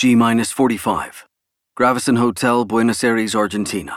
G-45. Gravison Hotel, Buenos Aires, Argentina.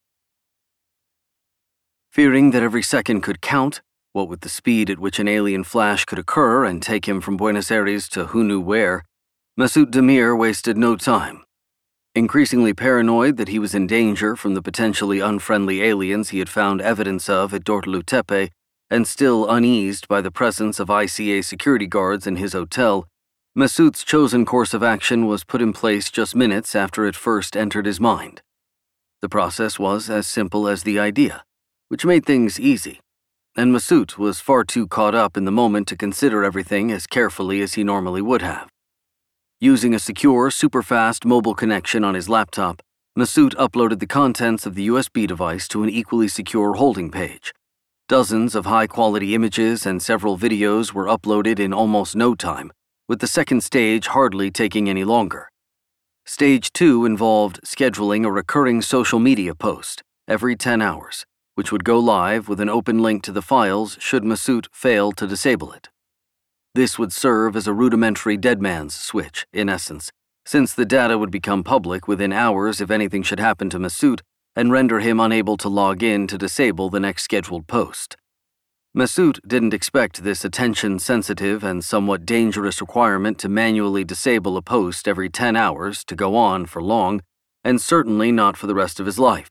Fearing that every second could count, what with the speed at which an alien flash could occur and take him from Buenos Aires to who knew where, Masoud Demir wasted no time. Increasingly paranoid that he was in danger from the potentially unfriendly aliens he had found evidence of at Dortulu Tepe, and still uneased by the presence of ICA security guards in his hotel, Masoud's chosen course of action was put in place just minutes after it first entered his mind. The process was as simple as the idea, which made things easy, and Masoud was far too caught up in the moment to consider everything as carefully as he normally would have. Using a secure, super-fast mobile connection on his laptop, Masoud uploaded the contents of the USB device to an equally secure holding page. Dozens of high-quality images and several videos were uploaded in almost no time, with the second stage hardly taking any longer. Stage 2 involved scheduling a recurring social media post every 10 hours, which would go live with an open link to the files should Masoud fail to disable it. This would serve as a rudimentary dead man's switch, in essence, since the data would become public within hours if anything should happen to Masoud and render him unable to log in to disable the next scheduled post. Masoud didn't expect this attention-sensitive and somewhat dangerous requirement to manually disable a post every 10 hours to go on for long, and certainly not for the rest of his life.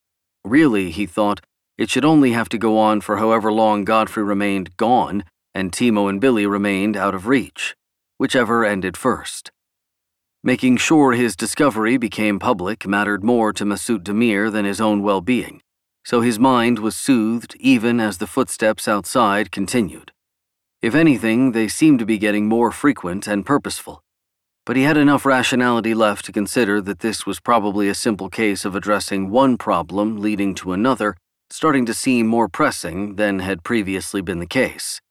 Really, he thought, it should only have to go on for however long Godfrey remained gone and Timo and Billy remained out of reach, whichever ended first. Making sure his discovery became public mattered more to Masoud Demir than his own well-being, so his mind was soothed even as the footsteps outside continued. If anything, they seemed to be getting more frequent and purposeful, but he had enough rationality left to consider that this was probably a simple case of addressing one problem leading to another, starting to seem more pressing than had previously been the case.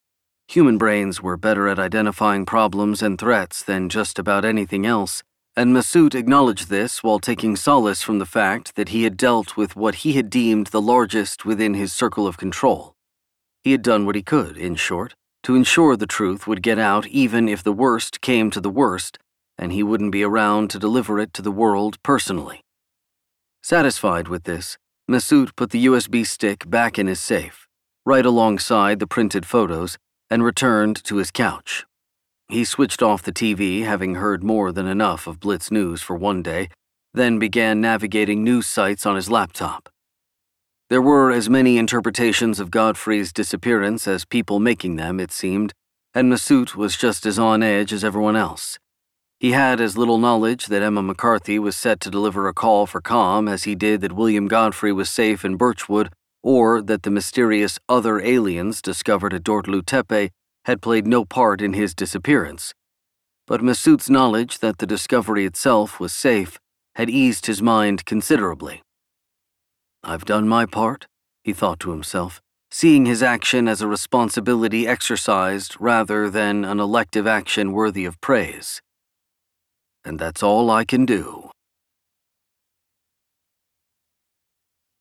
Human brains were better at identifying problems and threats than just about anything else, and Masoud acknowledged this while taking solace from the fact that he had dealt with what he had deemed the largest within his circle of control. He had done what he could, in short, to ensure the truth would get out even if the worst came to the worst, and he wouldn't be around to deliver it to the world personally. Satisfied with this, Masoud put the USB stick back in his safe, right alongside the printed photos, and returned to his couch. He switched off the TV, having heard more than enough of Blitz News for one day, then began navigating news sites on his laptop. There were as many interpretations of Godfrey's disappearance as people making them, it seemed, and Masoud was just as on edge as everyone else. He had as little knowledge that Emma McCarthy was set to deliver a call for calm as he did that William Godfrey was safe in Birchwood, or that the mysterious other aliens discovered at Dortulu Tepe had played no part in his disappearance. But Masoud's knowledge that the discovery itself was safe had eased his mind considerably. "I've done my part," he thought to himself, seeing his action as a responsibility exercised rather than an elective action worthy of praise. "And that's all I can do."